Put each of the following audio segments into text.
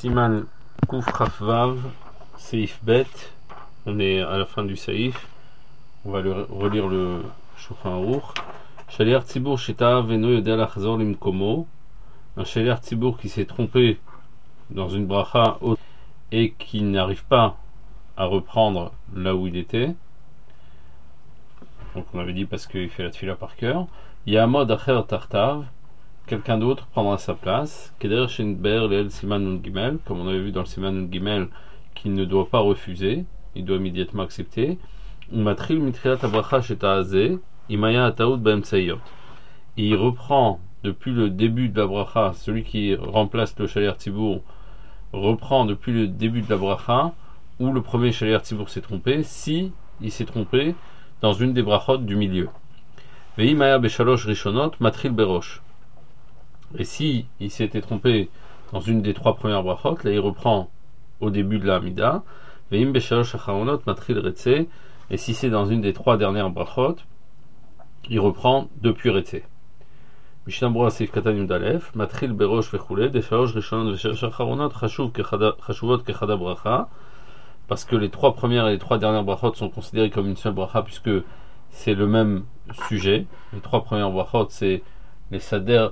Siman Kuf Chafvav, Seif Bet. On est à la fin du Seif. On va relire le Shulchan Aruch. Shaliach Tzibur Sheta Veno Yodea Lachzor Limkomo. Un Shaliach Tzibur qui s'est trompé dans une bracha haute et qui n'arrive pas à reprendre là où il était. Donc on avait dit parce qu'il fait la tefila par cœur. Yamod Acher Tartav. Quelqu'un d'autre prendra sa place. Keder Shenber Leel Siman Nun Gimel, comme on avait vu dans le Siman Nun Gimel, qu'il ne doit pas refuser, il doit immédiatement accepter. Umatril Mitriat Abracha Shetaazeh, Imaya Ataout Baemtsayot. Il reprend depuis le début de la bracha, celui qui remplace le Shaliach Tzibur reprend depuis le début de la bracha où le premier Shaliach Tzibur s'est trompé, si il s'est trompé dans une des brachot du milieu. Veimaya Beshalosh Rishonot Matril Berosh. Et si il s'était trompé dans une des trois premières brachot, là il reprend au début de la Hamida. Veim beshalosh acharonot matril retse. Et si c'est dans une des trois dernières brachot, il reprend depuis retse. Mishnah Berurah Seif Katan Yud Aleph matril berosh vechule deshalosh rishonot veshalosh acharonot chashuvot kechada bracha. Parce que les trois premières et les trois dernières brachot sont considérées comme une seule bracha puisque c'est le même sujet. Les trois premières brachot c'est les sader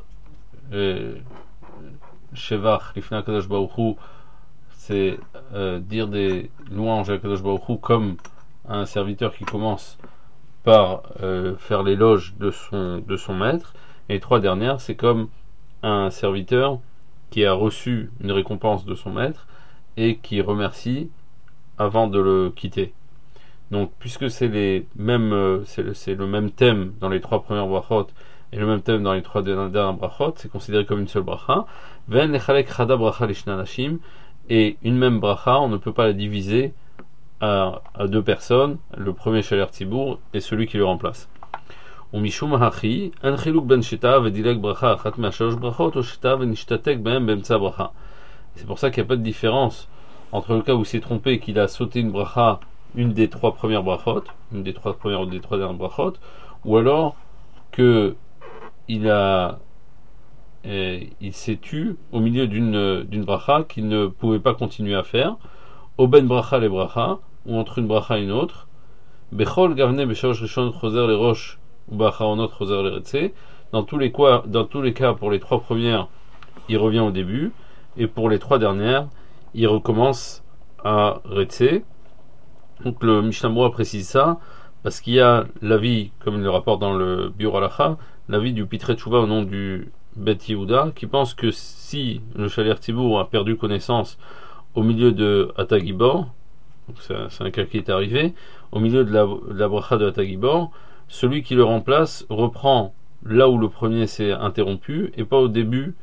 Shevach Lifnei HaKadosh Baruch Hu, c'est dire des louanges à HaKadosh Baruch Hu comme un serviteur qui commence par faire l'éloge de son maître. Et les trois dernières, c'est comme un serviteur qui a reçu une récompense de son maître et qui remercie avant de le quitter. Donc, puisque c'est les mêmes, c'est le même thème dans les trois premières brachot et le même thème dans les trois dernières brachot, c'est considéré comme une seule bracha. Ven lechalek chada bracha lishna nashim, et une même bracha, on ne peut pas la diviser à deux personnes, le premier Shaliach Tzibur et celui qui le remplace. Umishum hachi, en chiluk ben sheta vedilek bracha achat me'ashalosh brachot o sheta venishtatek behem be'emtza bracha. C'est pour ça qu'il n'y a pas de différence entre le cas où il s'est trompé et qu'il a sauté une bracha, une des trois premières brachot, une des trois premières ou des trois dernières brachot, ou alors que il s'est tu au milieu d'une bracha qu'il ne pouvait pas continuer à faire, au ben bracha les bracha, ou entre une bracha et une autre, bechol gavne beshalosh rishonot choser les roches ou bacharonot choser les retse. Dans tous les cas, pour les trois premières, il revient au début, et pour les trois dernières, il recommence à retse. Donc le Mishnah Berurah précise ça parce qu'il y a l'avis, comme il le rapporte dans le Biur Halacha, l'avis du Pitrei Tshuva au nom du Bet Yehuda, qui pense que si le Shaliach Tzibur a perdu connaissance au milieu de Hatagibor, c'est un cas qui est arrivé, au milieu de la bracha de Hatagibor, celui qui le remplace reprend là où le premier s'est interrompu et pas au début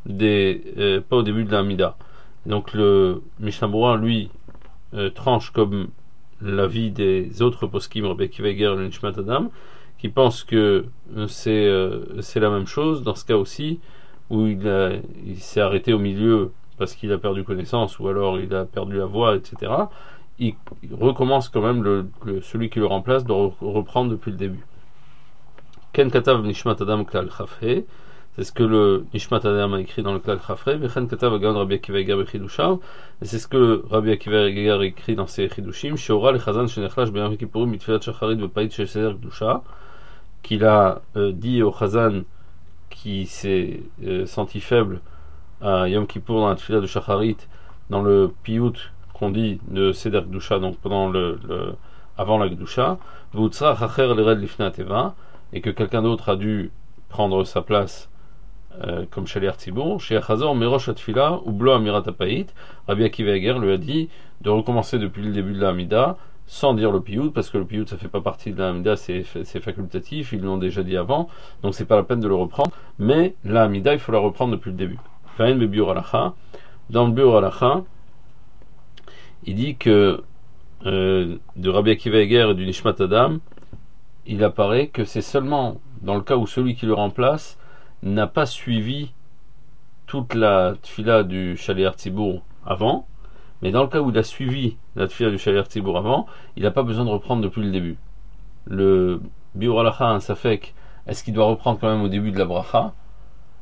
de la Hamida. Donc le Mishnah Berurah, lui, tranche comme l'avis des autres poskim, Rabbi Akiva Eiger et Nishmat Adam, qui pensent que c'est la même chose dans ce cas aussi, où il s'est arrêté au milieu parce qu'il a perdu connaissance ou alors il a perdu la voix, etc. Il recommence quand même, celui qui le remplace doit reprendre depuis le début. Ken Katav Nishmat Adam Klal Chafre, c'est ce que le Nishmat Adam a écrit dans le Klal Chafre. Vechen Katav Agan Rabbi Akiva Eiger Bechidushav, et c'est ce que Rabbi Akiva Eiger a écrit dans ses Chidushim. Sheora le Chazan Shenechlash B'Yom Kippurim Mitfilat Shacharit V'Pait Shel Seder Kedusha, qu'il a dit au Chazan qui s'est senti faible à Yom Kippour dans la tefila de Shacharit, dans le piyut qu'on dit de Seder Kedusha, donc pendant avant la Kedusha, V'utzra Chacher Lered Lifnei Teva, et que quelqu'un d'autre a dû prendre sa place comme Shaliach Tzibur, chez Achazor Merosh Atfila ou Blo Amirat Apait. Rabbi Akiva Eiger lui a dit de recommencer depuis le début de la Hamida sans dire le piyut, parce que le piyut ça fait pas partie de la Hamida, c'est facultatif, ils l'ont déjà dit avant, donc c'est pas la peine de le reprendre, mais la Hamida il faut la reprendre depuis le début. Dans le Biur Halacha, il dit que de Rabbi Akiva Eiger et du Nishmat Adam, il apparaît que c'est seulement dans le cas où celui qui le remplace n'a pas suivi toute la tefila du Shaliach Tzibur avant, mais dans le cas où il a suivi la tefila du Shaliach Tzibur avant, il n'a pas besoin de reprendre depuis le début. Le Biur Halacha a un safek, est-ce qu'il doit reprendre quand même au début de la bracha?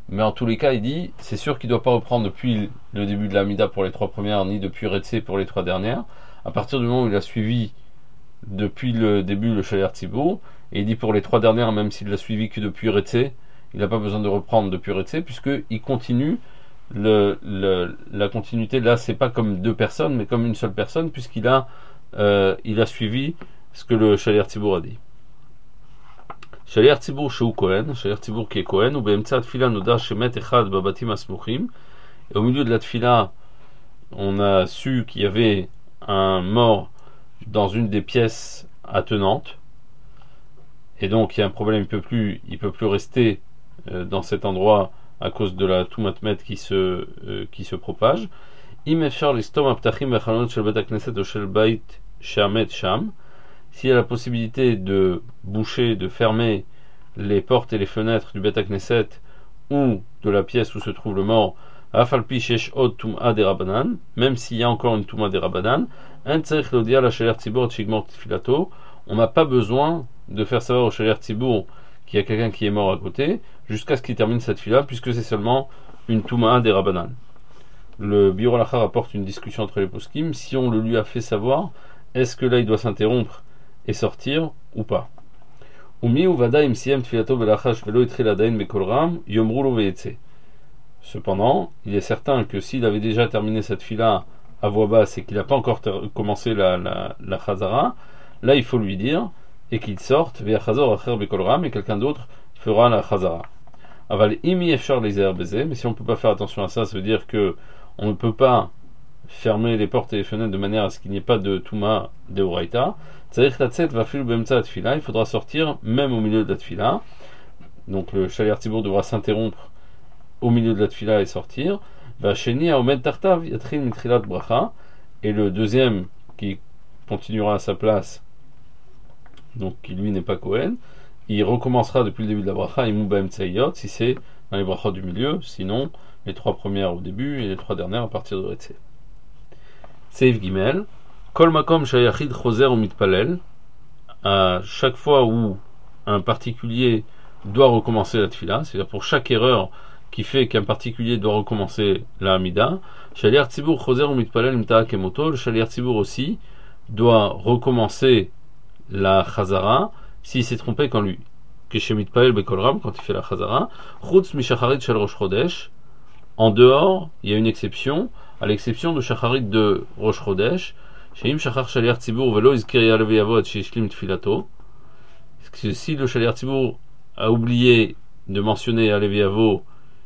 mais en tous les cas, il dit, c'est sûr qu'il ne doit pas reprendre depuis le début de la Mida pour les 3 premières, ni depuis Retsé pour les 3 dernières. À partir du moment où il a suivi depuis le début le Shaler Tzibour, et il dit pour les 3 dernières, même s'il l'a suivi que depuis Retsé, il n'a pas besoin de reprendre depuis Retsé, puisqu'il continue la continuité. Là, c'est pas comme 2 personnes, mais comme une seule personne, puisqu'il a, il a suivi ce que le Shaler Tzibour a dit. Shaler Tzibour Sheu Kohen, Shaler Tzibour qui est Kohen, ou Be'emtsa Tfila Noda Shemet Echad Babatim Asmuchim, et au milieu de la Tfila, on a su qu'il y avait un mort dans une des pièces attenantes, et donc il y a un problème, il peut plus rester dans cet endroit à cause de la Toumatmet qui se propage. Im efshar listom aptachim vechalonot shel bet hakneset ou shel bait she'amet sham, s'il y a la possibilité de boucher, de fermer les portes et les fenêtres du bet hakneset ou de la pièce où se trouve le mort, afalpi shesh od tum'a de rabanan, même s'il y a encore une tum'a de rabanan, un tzarich l'odia la shaler tzibur tshigmor tfilato, on n'a pas besoin de faire savoir au shaler tzibur qu'il y a quelqu'un qui est mort à côté, jusqu'à ce qu'il termine cette fila, puisque c'est seulement une tum'a de rabanan. Le Biur Halacha rapporte une discussion entre les poskim, si on le lui a fait savoir, est-ce que là il doit s'interrompre et sortir ou pas. Cependant, il est certain que s'il avait déjà terminé cette fila à voix basse et qu'il n'a pas encore commencé la chazara, là il faut lui dire et qu'il sorte vers chazor acher bekolram et quelqu'un d'autre fera la chazara. Aval imi efshar les baiser, mais si on ne peut pas faire attention à ça, ça veut dire que on ne peut pas fermer les portes et les fenêtres de manière à ce qu'il n'y ait pas de Touma de Oraita. Il faudra sortir même au milieu de la Tfila. Donc le Shaler Tzibour devra s'interrompre au milieu de la Tfila et sortir. Et le deuxième qui continuera à sa place, donc qui lui n'est pas Kohen, il recommencera depuis le début de la bracha si c'est dans les brachas du milieu, sinon les 3 premières au début et les 3 dernières à partir de Retsé. Seif Gimel, Kol Makom Shayachid Choser ou Mitpalel, à chaque fois où un particulier doit recommencer la tfila, c'est-à-dire pour chaque erreur qui fait qu'un particulier doit recommencer la Hamida, Shaliar Tzibur Choser ou Mitpalel Mta'a Kemoto, le Shaliar Tzibur aussi doit recommencer la Chazara s'il s'est trompé quand lui. Que chez Mitpalel Bekolram, quand il fait la Chazara, Chutz Mishacharit Shel Rosh Chodesh, en dehors, il y a une exception, à l'exception de Shacharit de Rosh Chodesh, Sheim Shachar Shaliar Tzibur Velo Izkir Yalev Yavot Sheishlim Tfilato. Si le Shaliar Tzibur a oublié de mentionner Yalev Yavo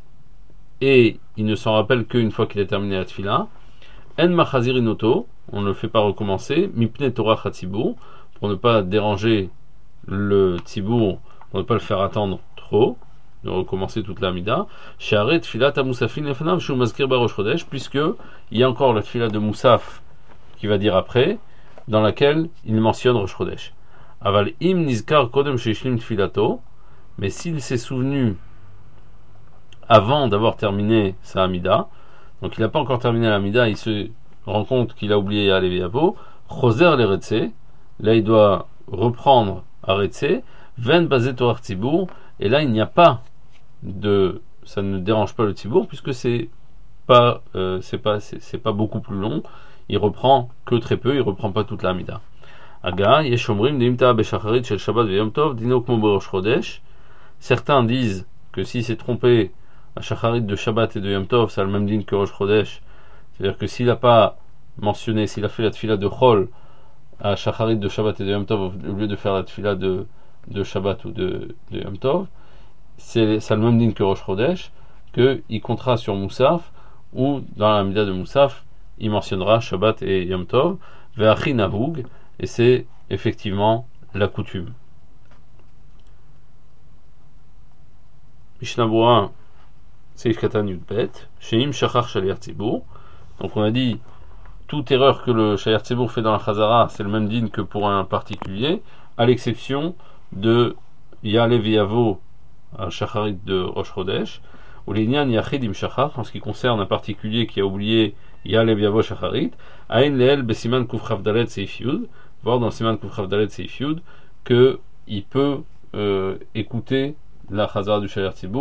et il ne s'en rappelle qu'une fois qu'il a terminé la Tfila, En Machazir Inoto, on ne le fait pas recommencer, Mipne Torah Chatzibur, pour ne pas déranger le Tzibur, pour ne pas le faire attendre trop, de recommencer toute la Mida, Sharet Tfilat Amusafin Lefanav Shu Mazkir Barosh Chodesh, puisque il y a encore la Tfila de Moussaf qui va dire après, dans laquelle il mentionne Rosh Chodesh. Aval im nizkar kodem sheishlim tfilato, mais s'il s'est souvenu avant d'avoir terminé sa Hamida, donc il n'a pas encore terminé la Hamida, il se rend compte qu'il a oublié Yalev Yavo, choser le Retsé, là il doit reprendre à Retsé, ven bazé Torah Tzibour, et là il n'y a pas de, ça ne dérange pas le Tzibour puisque c'est pas beaucoup plus long. Il reprend que très peu, il reprend pas toute la Hamida. Aga, yeshomrim deimta beshacharit shel Shabbat v'yom tov dino kmo berosh chodesh. Certains disent que s'il s'est trompé à shacharit de Shabbat et de Yom Tov, ça a le même din que Rosh Chodesh. C'est-à-dire que s'il n'a pas mentionné, s'il a fait la tfila de Chol à shacharit de Shabbat et de Yom Tov au lieu de faire la tfila de Shabbat ou de Yom Tov, ça a le même din que Rosh Chodesh, qu'il comptera sur Moussaf ou dans la Hamida de Moussaf il mentionnera Shabbat et Yom Tov, Ve'achi Nahug, et c'est effectivement la coutume. Mishnah Bura, Seif Katan Yudbet, Sheim Shachar Shaliar Tzibur. Donc on a dit, toute erreur que le Shaliar Tzibur fait dans la Chazara, c'est le même din que pour un particulier, à l'exception de Yalev Yavo, un Shacharit de Rosh Chodesh, ou l'Inyan Yachid Im Shachar, en ce qui concerne un particulier qui a oublié Yalev Yavo Shacharit, Aïn Leel Besiman Kuf Chavdalet Seif Yud, voir dans Siman Kuf Chavdalet Seif Yud, qu'il peut écouter la Chazara du Shaliar Tzibur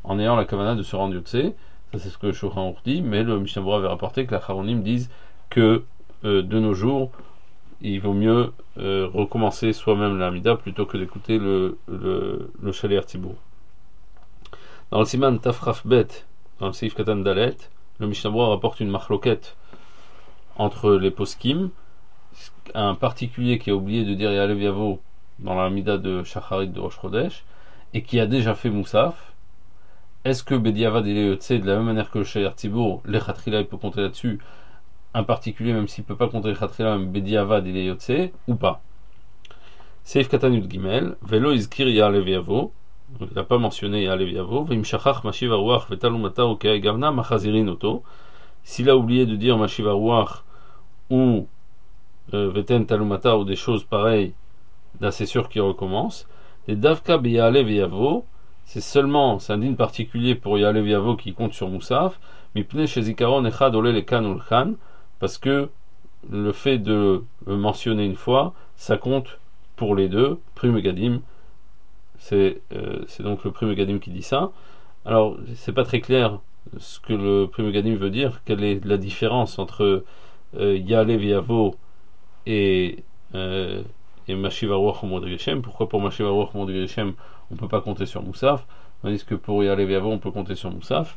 en ayant la kavana de se rendre Yotse. Ça c'est ce que Shulchan Aruch dit, mais le Mishnah Berurah avait rapporté que la Chachamim disent que de nos jours, il vaut mieux recommencer soi-même la Hamida plutôt que d'écouter le Shaliach Tzibur. Dans le Siman Tafraf Bet, dans le Seif Katan Dalet, le Mishnah Berurah rapporte une machloket entre les poskim, un particulier qui a oublié de dire Ya'alev Yavo dans la Hamida de Shacharit de Rosh Chodesh et qui a déjà fait Moussaf. Est-ce que Bediavad il est Yotse de la même manière que le Shaliach Tzibur, les Khatrila il peut compter là-dessus, un particulier même s'il ne peut pas compter les Khatrila, même Bediavad il est Yotse ou pas? Seif Katan Yud Gimel, Velo Izkir Ya'alev Yavo, donc il n'a pas mentionné Ya'alev Yavo, Vim Shachach Mashiv Aruach Vetalumata Okei Gavna Machazirin Oto. S'il a oublié de dire Mashiv Aruach ou Veten Talumata ou des choses pareilles, là c'est sûr qu'il recommence. Les Davka Beyalev Yavo, c'est un din particulier pour Ya'alev Yavo qui compte sur Moussaf, Mipne chez Zikaron Echad Ole le Kan ou le Khan, parce que le fait de le mentionner une fois, ça compte pour les deux. Pri Megadim, c'est donc le Pri Megadim qui dit ça. Alors, c'est pas très clair ce que le Pri Megadim veut dire, quelle est la différence entre Ya'alev Yavo et Mashiv Aruach ou Modri Geshem. Pourquoi pour Mashiv Aruach ou Modri Geshem on ne peut pas compter sur Moussaf, tandis que pour Ya'alev Yavo on peut compter sur Moussaf.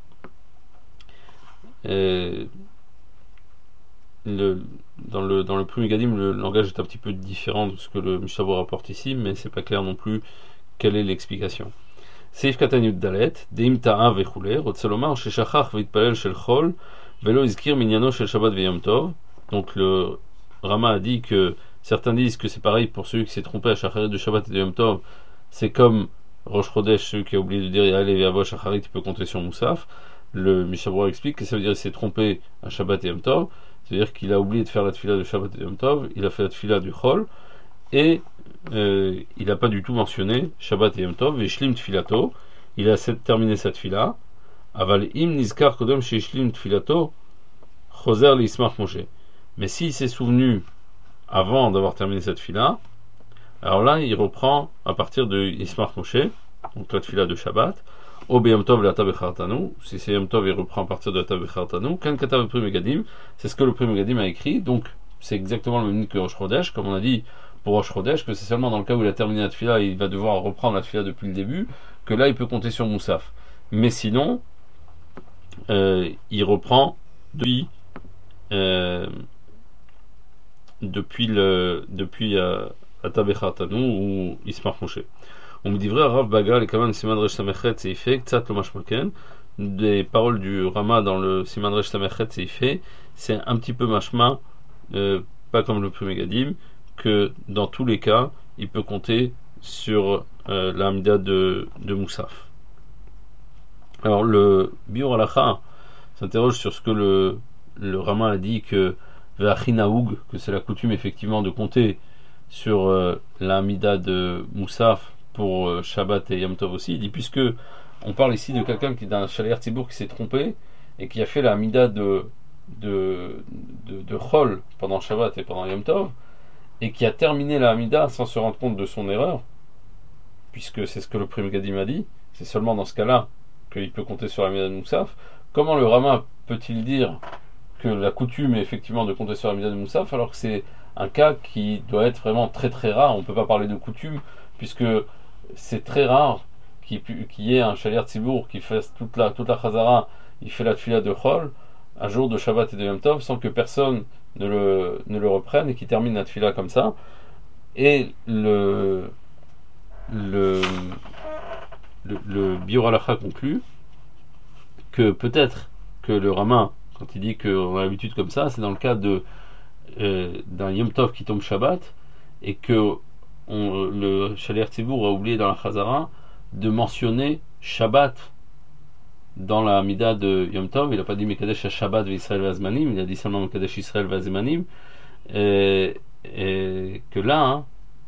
Dans le Pri Megadim, le langage est un petit peu différent de ce que le Mishnah Berurah rapporte ici, mais c'est pas clair non plus quelle est l'explication. Seif Katan Yud Dalet, Deim Ta'a Vechule, Rotzelomar Sheshachach Vitpalel Shel Chol, Velo Izkir Minyano Shel Shabbat Veyom Tov. Donc le Rama a dit que certains disent que c'est pareil pour celui qui s'est trompé à Shacharit de Shabbat et de Yom Tov, c'est comme Rosh Chodesh, celui qui a oublié de dire Ya'alev Yavo Shacharit, il peut compter sur Moussaf. Le Mishnah Berurah explique que ça veut dire qu'il s'est trompé à Shabbat et Yom Tov, c'est-à-dire qu'il a oublié de faire la tefila de Shabbat et Yom Tov, il a fait la tefila du Chol, et il n'a pas du tout mentionné Shabbat et Yom Tov, et Shlim Tfilato, il a terminé sa tefila, Aval im nizkar kodem sheishlim tfilato, choser l'ismach Moshe. Mais s'il s'est souvenu avant d'avoir terminé cette tefila, alors là il reprend à partir de Ismach Moshe, donc la tefila de Shabbat, au Beyom Tov la Tabechartanu, si c'est Yom Tov il reprend à partir de la Tabechartanu, Kan Katav Pri Megadim, c'est ce que le Pri Megadim a écrit, donc c'est exactement le même que Rosh Chodesh, comme on a dit pour Rosh Chodesh, que c'est seulement dans le cas où il a terminé la tefila et il va devoir reprendre la tefila depuis le début, que là il peut compter sur Moussaf. Mais sinon, il reprend depuis Atabechatanu ou Ismach Moshe. On me dit vrai, Rav Baga, les Kaman Siman Resh Samechet, c'est fait, Ktsat lo mashmaken, des paroles du Rama dans le Siman Resh Samechet, c'est fait, c'est un petit peu mashma, pas comme le Pri Megadim, que dans tous les cas, il peut compter sur la Hamida de Moussaf. Alors le Biur Halacha s'interroge sur ce que le Rama a dit que Ve'achinaoug, que c'est la coutume effectivement de compter sur la Hamida de Moussaf pour Shabbat et Yom Tov aussi. Il dit, puisque on parle ici de quelqu'un qui d'un Shaliach Tzibur qui s'est trompé et qui a fait la Hamida de Chol pendant Shabbat et pendant Yom Tov, et qui a terminé la Hamida sans se rendre compte de son erreur, puisque c'est ce que le Pri Megadim a dit, c'est seulement dans ce cas-là qu'il peut compter sur la Hamida de Moussaf. Comment le Rama peut-il dire que la coutume est effectivement de compter sur la Hamida de Moussaf, alors que c'est un cas qui doit être vraiment très très rare? On ne peut pas parler de coutume, puisque c'est très rare qu'il y ait un Shaliach Tzibur qui fasse toute la Chazara, il fait la tefila de Chol, un jour de Shabbat et de Yom Tov, sans que personne ne le reprenne, et qui termine la tefila comme ça. Et le Biur Halacha conclut que peut-être que le Rama, quand il dit qu'on a l'habitude comme ça, c'est dans le cas d'un Yom Tov qui tombe Shabbat, et que le Shaliach Tzibur a oublié dans la Chazara de mentionner Shabbat dans la Hamida de Yom Tov. Il n'a pas dit Mekadesh Shabbat V'Israël V'Azmanim, il a dit seulement Mekadesh Israël V'Azmanim, et que là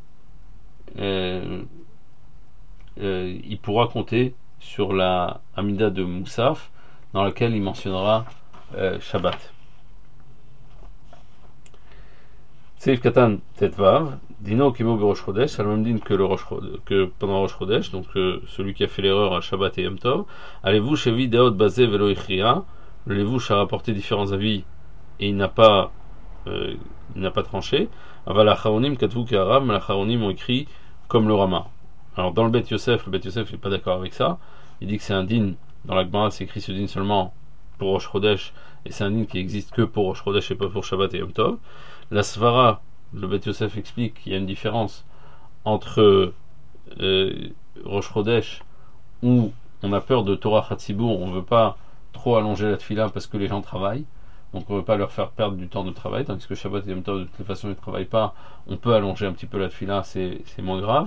il pourra compter sur la Hamida de Moussaf dans laquelle il mentionnera Shabbat. Seif Katan Tetvav, Dino Kimo Rosh Chodesh, ça le même din que, que pendant Rosh Chodesh, donc celui qui a fait l'erreur à Shabbat et Yom Tov. Allez-vous chez Videot Bazé Velo Ichria, le Levouche a rapporté différents avis et il n'a pas tranché. Aval Acharonim Katvu Keharam, mais l'Acharonim ont écrit comme le Rama. Alors dans le Bet Yosef n'est pas d'accord avec ça. Il dit que c'est un din, dans la Gemara c'est écrit ce din seulement pour Rosh Chodesh, et c'est un din qui existe que pour Rosh Chodesh et pas pour Shabbat et Yom Tov. La Svara, le Bet Yosef explique qu'il y a une différence entre Rosh Chodesh, où on a peur de Torah Chatzibur, on ne veut pas trop allonger la tefila parce que les gens travaillent, donc on ne veut pas leur faire perdre du temps de travail, tandis que Shabbat et Yom Tov, de toute façon ils ne travaillent pas, on peut allonger un petit peu la tefila, c'est moins grave.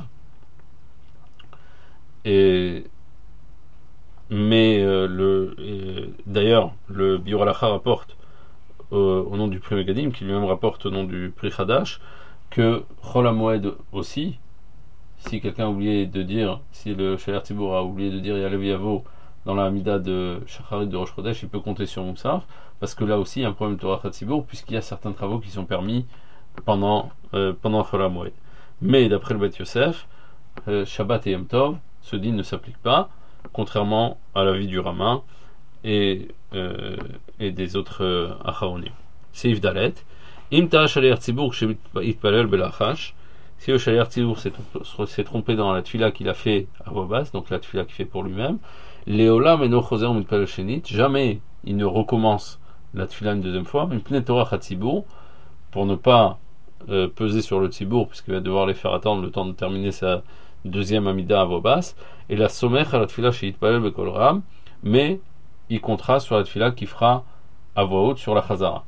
D'ailleurs, le Biur Halacha rapporte au nom du Pri Megadim, qui lui-même rapporte au nom du Pri Chadash, que Chol HaMoed aussi, si quelqu'un a oublié de dire, si le Shaler Tzibour a oublié de dire Yalev Yavo dans la Hamida de Shacharit de Rosh Chodesh, il peut compter sur Moussaf, parce que là aussi il y a un problème de Torah Tzibour, puisqu'il y a certains travaux qui sont permis pendant Chol HaMoed. Mais d'après le Bet Yosef, Shabbat et Yom Tov, ce din ne s'applique pas, contrairement à l'avis du Rama et des autres Acharonim. Seif Dalet. Im ta shaler tzibur sh'itpalel belachash. Si le shaler tzibur s'est trompé dans la tefila qu'il a fait à voix basse, donc la tefila qu'il fait pour lui-même, leolam eno choser mitpalel shenit, jamais il ne recommence la tefila une deuxième fois, une pnei Torah chatzibur, pour ne pas peser sur le tzibur, puisqu'il va devoir les faire attendre le temps de terminer sa deuxième amida à voix basse, et la somech à la tefila sh'itpalel bekol ram, mais il comptera sur la tefila qu'il fera à voix haute sur la chazara.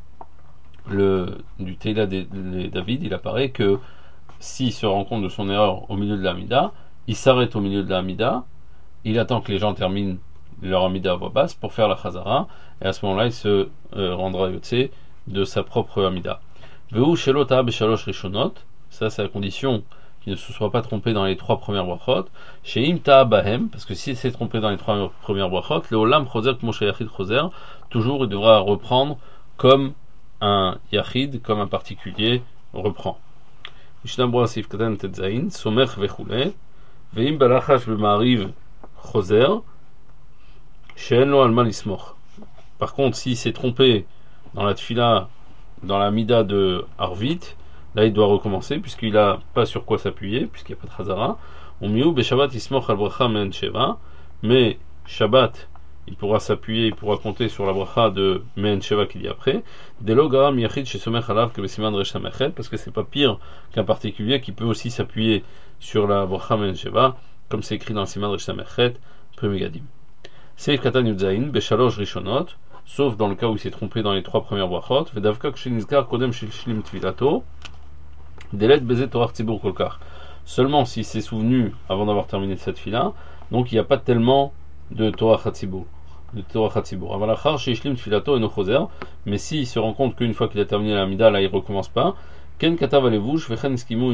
Du Teila David, il apparaît que s'il se rend compte de son erreur au milieu de l'amida, il s'arrête au milieu de l'amida, il attend que les gens terminent leur amida à voix basse pour faire la chazara, et à ce moment-là il se rendra yotse de sa propre amida. Veu shelota beshalosh rishonot, ça c'est la condition qu'il ne se soit pas trompé dans les trois premières brachot. Chez imta bahem, parce que s'il s'est trompé dans les trois premières brachot, le olam choser k'moshe yachid choser, toujours il devra reprendre comme un yachid, comme un particulier reprend. Mishnah Berurah Seif Katan Tetzain, Somech vechule, veim balachash b'ma'ariv choser, she'en lo alma lismoch. Par contre, s'il s'est trompé dans la tefila, dans la mida de Arvit, là il doit recommencer, puisqu'il n'a pas sur quoi s'appuyer, puisqu'il n'y a pas de Hazara. Umiu be-Shabbat ismoch al bracha men sheva, mais Shabbat, il pourra s'appuyer, il pourra compter sur la bracha de Men Sheva qu'il y a après. Delo garam yachid chez Somech alav que besiman resh samechet, parce que c'est pas pire qu'un particulier qui peut aussi s'appuyer sur la bracha Men Sheva, comme c'est écrit dans le siman resh samechet, Megadim. Seif katan yudzain beshalosh rishonot, sauf dans le cas où il s'est trompé dans les trois premières brachot. Vedavka kshenizkar kodem shilshlim tvilato, delet bezet torah tzibur kolkar. Seulement s'il s'est souvenu avant d'avoir terminé cette fila, donc il n'y a pas tellement de Torah Chatzibur. Avalachar sheishlim tfilato eno choser, mais s'il se rend compte qu'une fois qu'il a terminé la mida, là il recommence pas. Ken katav alevush vechen iskimu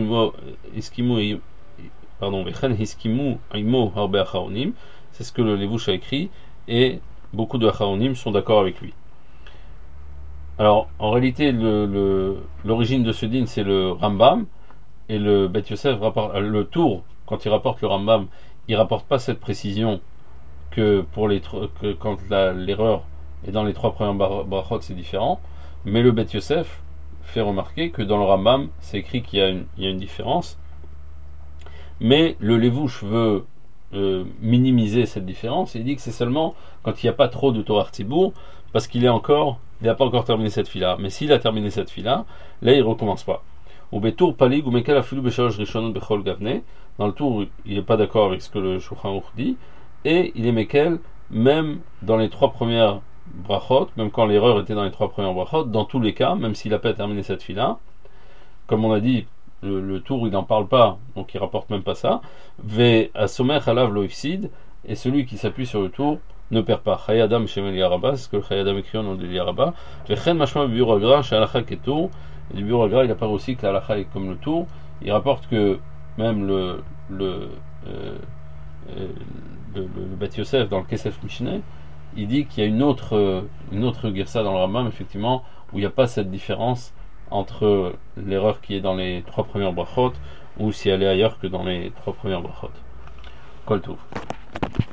imo harbe acharonim. C'est ce que le levush a écrit et beaucoup de acharonim sont d'accord avec lui. Alors en réalité l'origine de ce din c'est le Rambam, et le Bet Yosef rapporte le Tour, quand il rapporte le Rambam, il rapporte pas cette précision que quand l'erreur est dans les trois premières brachot c'est différent, mais le Bet Yosef fait remarquer que dans le Rambam c'est écrit qu'il y a une différence, mais le Levouche veut minimiser cette différence, et il dit que c'est seulement quand il n'y a pas trop de Torah Tzibur, parce qu'il n'a pas encore terminé cette fila, mais s'il a terminé cette fila, là il recommence pas. Ou betour palig ou mekel afilu beshalosh rishonot bechol gavne. Dans le tour, il n'est pas d'accord avec ce que le Shulchan Aruch dit, et il est mekel même dans les trois premières brachot, même quand l'erreur était dans les trois premières brachot, dans tous les cas, même s'il n'a pas terminé cette fila, comme on a dit, le tour il n'en parle pas, donc il rapporte même pas ça. Ve asomer alav lo ifsid, et celui qui s'appuie sur le tour ne perd pas. Chayadam shemel yaraba, c'est ce que le Chayadam écrit au nom de yaraba. Vechen mashma biur agra she'alacha ketur. Et du Biur Agra, il apparaît aussi que la halakha est comme le tour. Il rapporte que même le Bet Yosef dans le Kesef Mishneh, il dit qu'il y a une autre girsa dans le Rambam, effectivement, où il n'y a pas cette différence entre l'erreur qui est dans les 3 premières brachot ou si elle est ailleurs que dans les 3 premières brachot. Kol Tov.